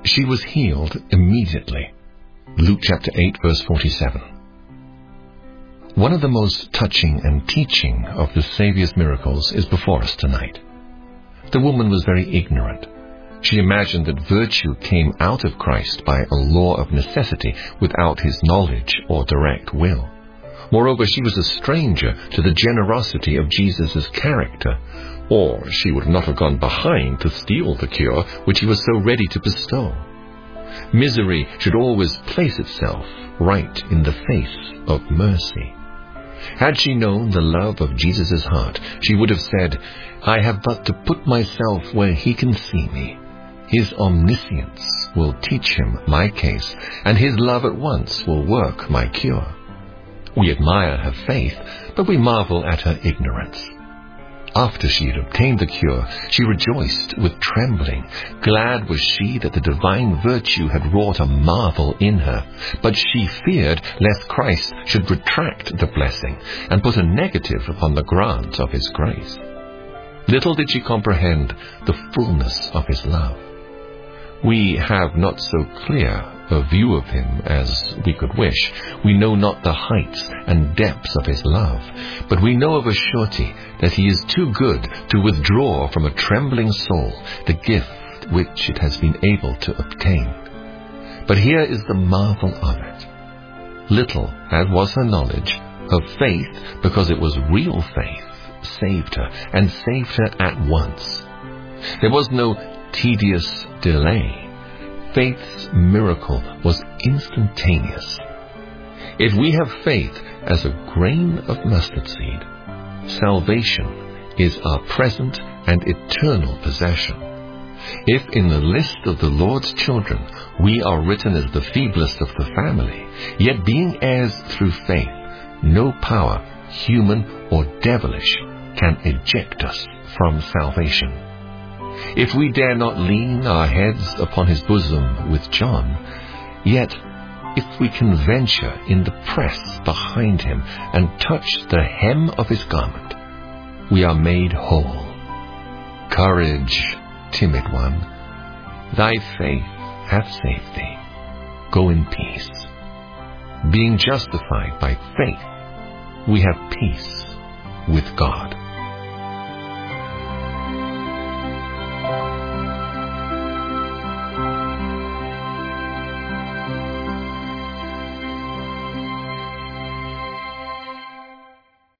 She was healed immediately. Luke chapter 8, verse 47. One of the most touching and teaching of the Saviour's miracles is before us tonight. The woman was very ignorant. She imagined that virtue came out of Christ by a law of necessity without his knowledge or direct will. Moreover, she was a stranger to the generosity of Jesus' character, or she would not have gone behind to steal the cure which he was so ready to bestow. Misery should always place itself right in the face of mercy. Had she known the love of Jesus' heart, she would have said, "I have but to put myself where he can see me. His omniscience will teach him my case, and his love at once will work my cure." We admire her faith, but we marvel at her ignorance. After she had obtained the cure, she rejoiced with trembling. Glad was she that the divine virtue had wrought a marvel in her, but she feared lest Christ should retract the blessing and put a negative upon the grant of his grace. Little did she comprehend the fullness of his love. We have not so clear a view of him as we could wish. We know not the heights and depths of his love, but we know of a surety that he is too good to withdraw from a trembling soul the gift which it has been able to obtain. But here is the marvel of it. Little as was her knowledge, her faith, because it was real faith, saved her, and saved her at once. There was no tedious delay. Faith's miracle was instantaneous. If we have faith as a grain of mustard seed, salvation is our present and eternal possession. If in the list of the Lord's children we are written as the feeblest of the family, yet being heirs through faith, no power, human or devilish, can eject us from salvation. If we dare not lean our heads upon his bosom with John, yet if we can venture in the press behind him and touch the hem of his garment, we are made whole. Courage, timid one, thy faith hath saved thee. Go in peace. Being justified by faith, we have peace with God.